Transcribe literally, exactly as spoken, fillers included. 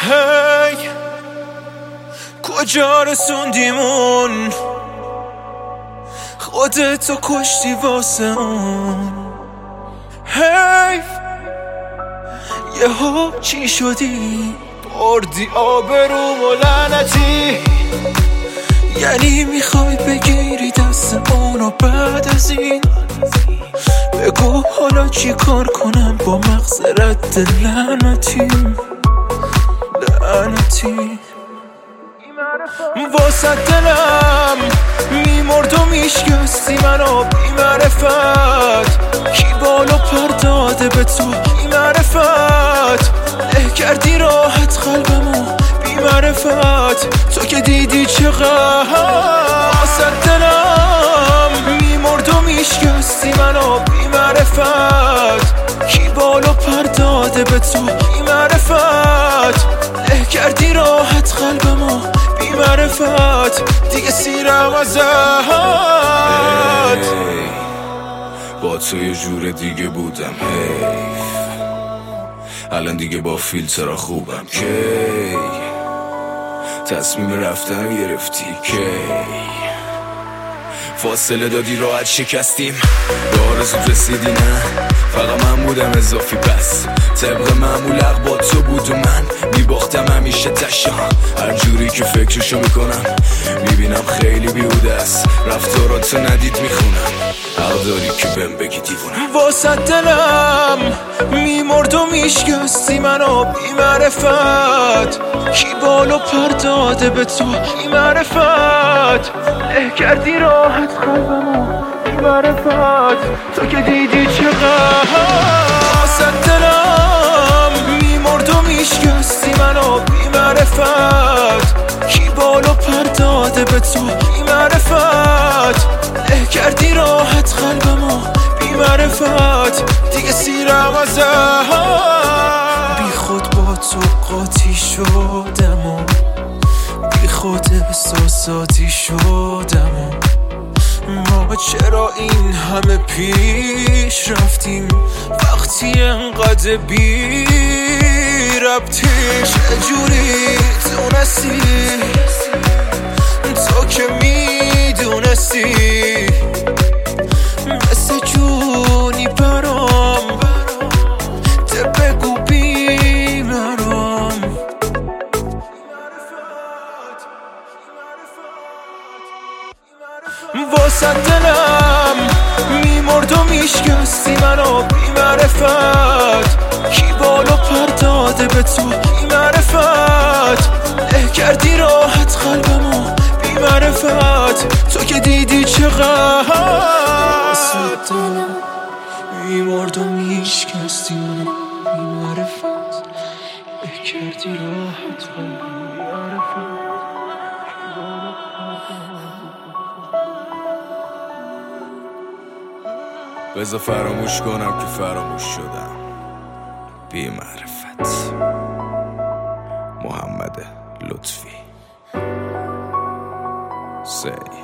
هی کجا رسوندیمون، خودتو کشتی واسه اون. حیف یهو چی شدی، بردی آبروم و لعنتی. یعنی میخوای بگیری دست اونو بعد از این؟ بگو حالا چی کار کنم با مغز رد لعنتی لعنتی. واسه دلم میمرد و میشکستی منو بی معرفت. کی بالو پر داده به تو بی معرفت، له کردی راحت قلبمو بی معرفت. تو که دیدی چقدر واسه دلم میمرد و میشکستی منو بی معرفت. کی بالو پر داده به تو بی معرفت، له کردی راحت قلبمو بی معرفت. دیگه سیرم ازت. با تو یه جور دیگه بودم حیف، الان دیگه با فیلترها خوبم. کی تصمیم رفتن گرفتی، کی فاصله دادی راحت شکستیم. به آرزوت رسیدی نه، فقط من بودم اضافی. پس طبق معمول حق با تو بود و من میباختم همیشه تشه. هر جوری که فکرشو میکنم میبینم خیلی بیهوده است. رفتاراتو ندید میخونم، حق داری که بهم بگی دیوونم. واسه دلم میمرد و میشکستی منو بی معرفت. کی بالو پر داده به تو بی معرفت، له کردی راحت قلبمو بی معرفت. تو که دیدی چقدر واسه دلم میمرد و میشکستی منو بی معرفت. کی بالو پر داده به تو بی معرفت، له کردی راحت قلبمو بی معرفت. دیگه سیرم ازت. بی خود با تو قاطی شدم و بی خود احساساتی شدم. ما چرا این همه پیش رفتیم وقتی انقدر بی ربطی؟ چجوری تونستی تو که میدونستی مثل جونی برام؟ ده بگو بی مرام. واسه دلم میمرد و میشکستی منو بی معرفت. کی بالو پر داده به تو بی معرفت، له کردی راحت قلبمو بی معرفت. تو که دیدی چقدر واسه دلم میمرد و میشکستی منو بی معرفت، له کردی راحت قلبمو بی معرفت. بذار فراموش کنم که فراموش شدم. بی معرفت. محمد لطفی. سی